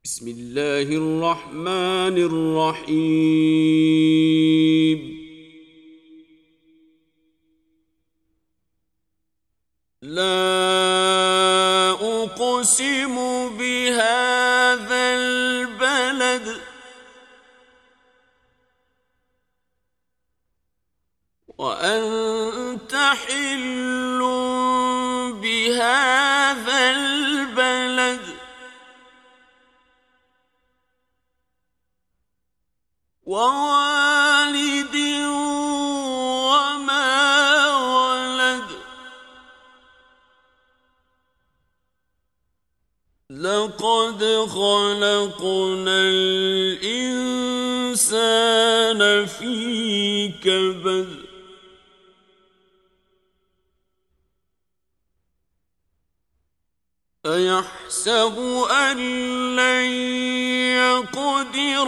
بسم الله الرحمن الرحيم. لا أقسم بهذا البلد وأنت حل بهذا البلد ووالد وما ولد. لقد خلقنا الإنسان في كبد. أيحسب أن لن يقدر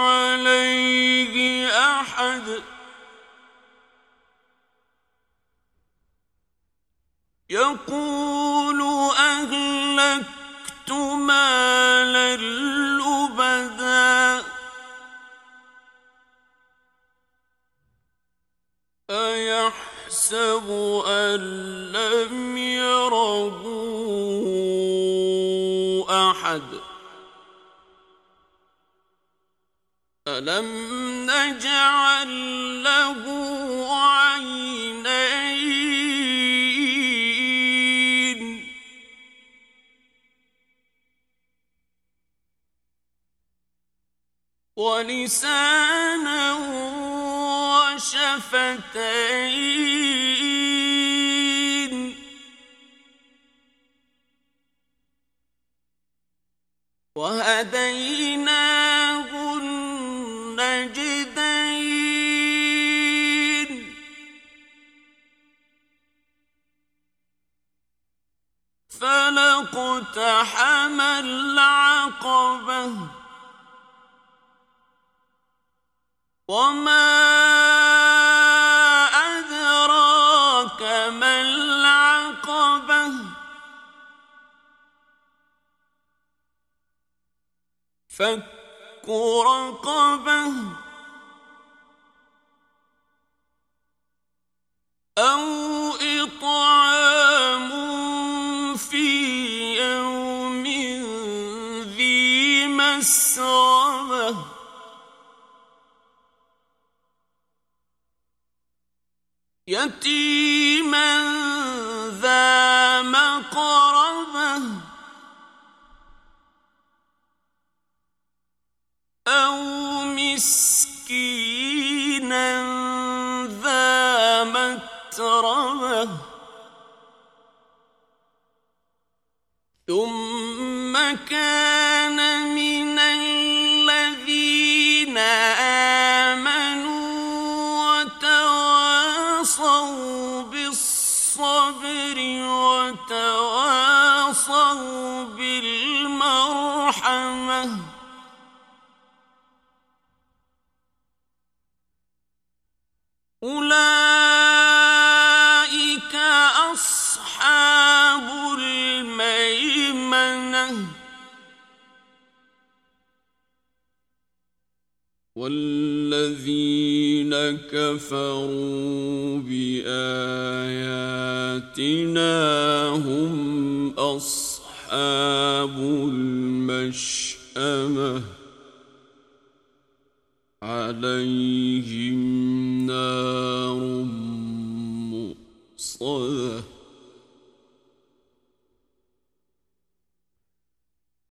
عليه أحد. يقول أهلكت مالا لبدا. أيحسب أن لم يره أحد. ألم نجعل له عينين ولسانا وشفتين وهديناه النجدين. فلاقتحم العقبة وما أدراك ما العقبة. فك رقبة أو إطعام في يوم ذي مسغبة. يتيما ذا مقربة أو مسكينا ذا متربة. ثم كان من الذين آمنوا وتواصوا بالصبر وتواصوا بالمرحمة. أولئك أصحاب الميمنة. والذين كفروا بآياتنا هم أصحاب المشأمة. عليهم نار مؤصدة.